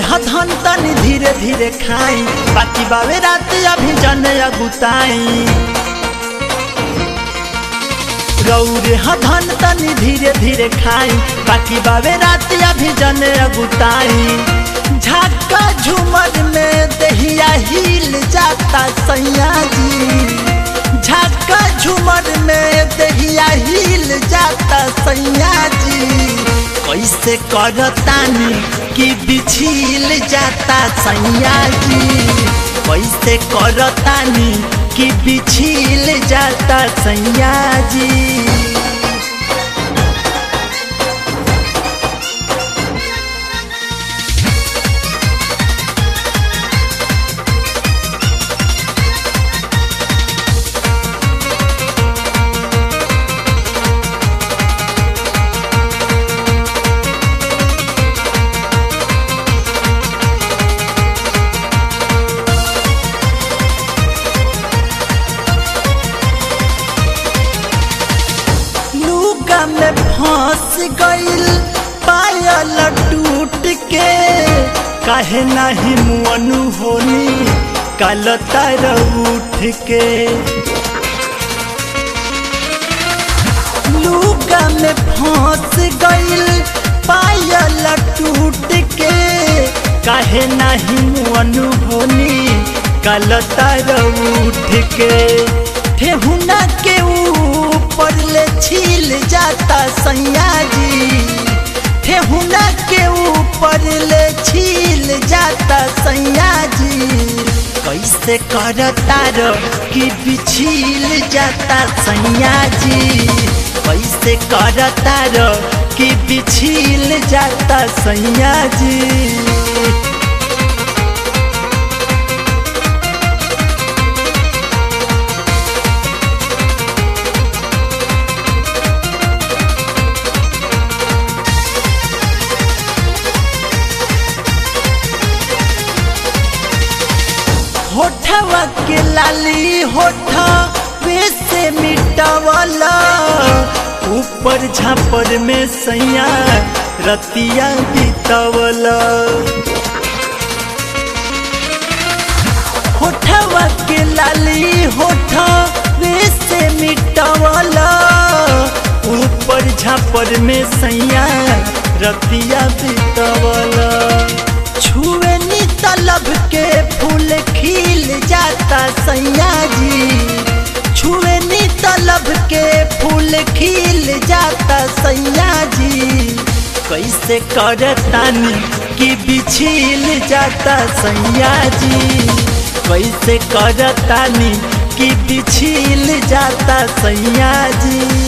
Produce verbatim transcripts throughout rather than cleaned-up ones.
हथन तनी धीरे धीरे खाई बाकी बावे रात अभी जन अगुताई रौरे हथन तनी धीरे धीरे खाई बाकी बावे रात अभी जन अगुताई झाका झूमर में दहिया हिल जाता सैया जी झाका झूमर में दहिया हिल जाता सैया जी कैसे करतानी कि बिछिल जाता सैया जी कैसे करतानी कि बिछिल जाता सैया जी। में फंस गइल पायल टूट के काहे नाही मुअनु होनी काल तार उठ के लूका में फंस गइल पायल टूट के काहे नाही मुअनु होनी काल तार उठ के ठेहुना के ऊपर ले छील जाता सैया जी ठेहुना के ऊपर ले छील जाता सैया जी कैसे करतार कि बिछिल जाता सैया जी कैसे करतार कि बिछिल जाता सैया जी। होठवा के लाली होठा वैसे मिटावला ऊपर झापर में सैया रतिया बितावला होठवा के लाली होठा वैसे मिटावला ऊपर झापर में सैया रतिया बितावला छुए नी तलब के फूल खिल जाता सैया जी छुए नी तलब के फूल खिल जाता सैया जी कैसे करतानी कि बिछिल जाता सैया जी कैसे करतानी कि बिछिल जाता सैया जी।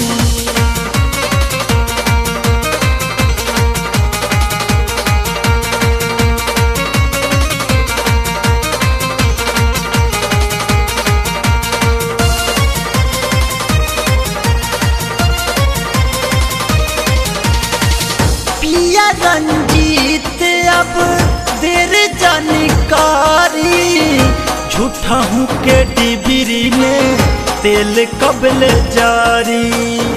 रंजीत अब देर जानकारी झूठा हूँ के डिबरी में तेल कबल जारी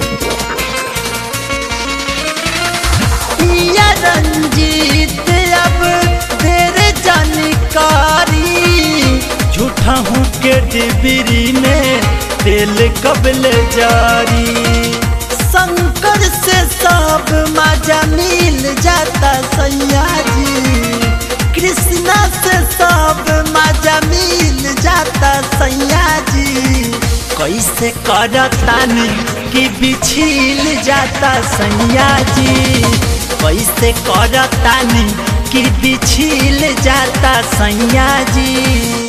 पिया रंजीत अब देर जानकारी झूठा हूँ के डिबरी में तेल कबल जारी शंकर से सब मजा मिल जाता सैया जी कृष्णा से सब मजा मिल जाता सैया जी कैसे करतानी कि बिछिल जाता सैया जी कैसे करतानी कि बिछिल जाता सैया जी।